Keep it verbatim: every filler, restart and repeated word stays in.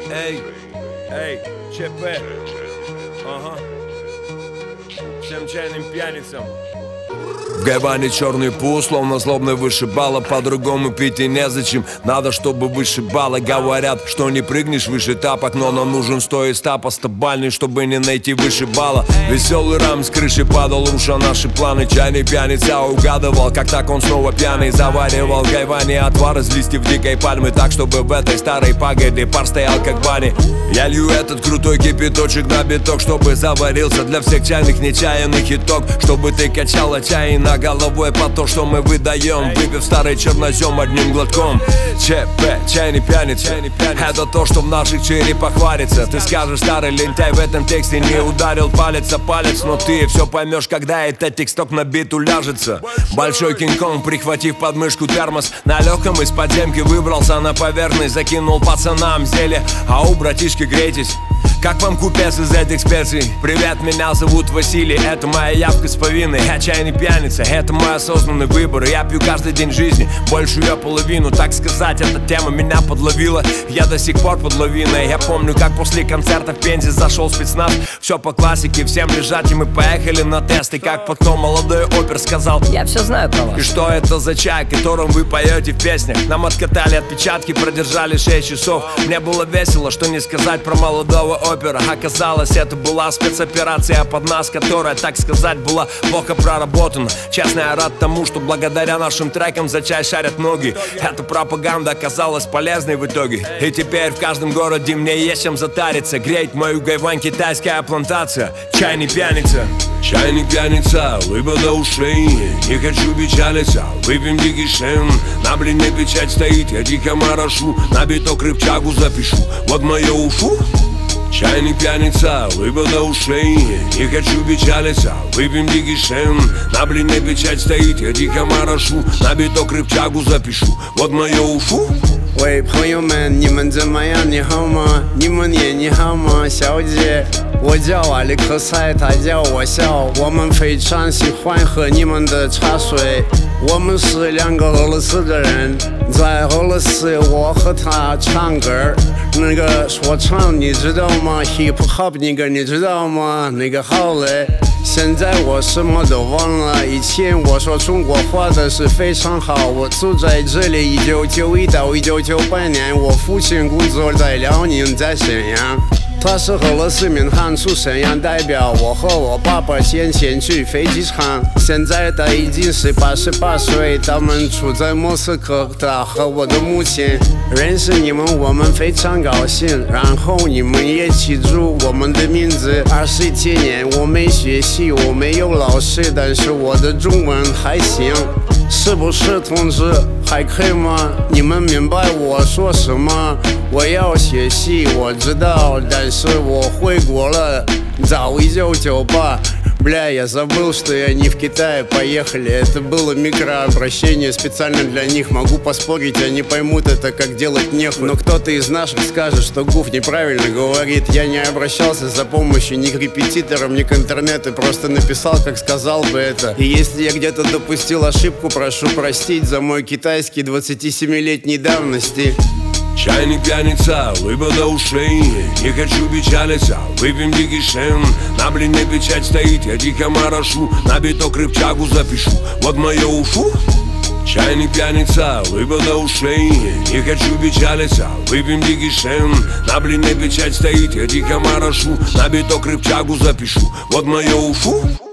Эй, эй, ЧП. Ага. Всем чайным пьяницам. В гайване черный пул, словно злобный вышибала. По-другому пить и незачем, надо, чтобы вышибала. Говорят, что не прыгнешь выше тапок, но нам нужен сто из ста стабильный, чтобы не найти вышибала. Веселый рам с крыши падал, руша наши планы. Чайный пьяница угадывал, как так он снова пьяный. Заваривал в гайване отвар из листьев дикой пальмы, так, чтобы в этой старой пагоде пар стоял как в бане. Я лью этот крутой кипяточек на биток, чтобы заварился для всех чайных нечаянных итог. Чтобы ты качала чай на головой по то, что мы выдаем, выпив старый чернозем одним глотком. ЧП, чайный пьяница, это то, что в наших черепах варится. Ты скажешь, старый лентяй, в этом тексте не ударил палец о палец, но ты все поймешь, когда этот тексток на бит уляжется. Большой кинг-конг, прихватив под мышку термос, на легком из подземки выбрался на поверхность, закинул пацанам зелье, а у братишки грейтесь. Как вам купец из этих специй? Привет, меня зовут Василий, это моя явка с повинной. Я чайный пьяница, это мой осознанный выбор. Я пью каждый день жизни, большую ее половину. Так сказать, эта тема меня подловила. Я до сих пор под лавиной. Я помню, как после концерта в Пензе зашел спецназ. Все по классике, всем лежать, и мы поехали на тесты. Как потом молодой опер сказал: я все знаю про вас. И что это за чай, которым вы поете в песнях? Нам откатали отпечатки, продержали шесть часов. Мне было весело, что не сказать про молодого опера. Оказалось, это была спецоперация под нас, которая, так сказать, была плохо проработана. Честно, я рад тому, что благодаря нашим трекам за чай шарят ноги. Эта пропаганда оказалась полезной в итоге. И теперь в каждом городе мне есть чем затариться. Греть мою гайвань китайская плантация. Чайный пьяница. Чайный пьяница, лыба до ушей. Не хочу печалиться, выпьем дикий шен. На блине печать стоит, я тихо морошу. На биток рыбчагу запишу, вот мое уфу. Чайный пьяница, лыба до ушей. Не хочу печалиться, выпьем дикий шен. На блине печать стоит, я тихо морошу. На биток рыбчагу запишу, вот мое уфу. 喂，朋友们，你们怎么样？你好吗？你们也你好吗，小姐？我叫瓦里克塞，他叫我笑。我们非常喜欢喝你们的茶水。我们是两个俄罗斯的人，在俄罗斯我和他唱歌，那个说唱你知道吗 ？Hip Hop 那个你知道吗？那个好嘞。现在我什么都忘了，以前我说中国话的是非常好。我住在这里，一九九一到一九九八年，我父亲工作在辽宁，在沈阳。他是俄罗斯民航处沈阳代表，我和我爸爸先前去飞机场。现在他已经是八十八岁，他们住在莫斯科。他和我的母亲认识你们，我们非常高兴。然后你们也记住我们的名字。二十几年我没学习，我没有老师，但是我的中文还行。是不是同志还可以吗？你们明白我说什么？我要学习，我知道，但是我回国了，早一九九八。Бля, я забыл, что я не в Китае, поехали. Это было микрообращение специально для них. Могу поспорить, они поймут это, как делать нехуй. Но кто-то из наших скажет, что Гуф неправильно говорит. Я не обращался за помощью ни к репетиторам, ни к интернету. Просто написал, как сказал бы это. И если я где-то допустил ошибку, прошу простить за мой китайский двадцатисемилетней давности. Чайный пьяница, лыба до ушей. Не хочу печалиться, выпьем дикий шен. На блине печать стоит, я тихо морошу. На биток рыбчагу запишу, вот мое уфу. Чайный пьяница, лыба до ушей. Не хочу печалиться, выпьем дикий шен. На блине печать стоит, я тихо морошу. На биток рыбчагу запишу, вот мое уфу.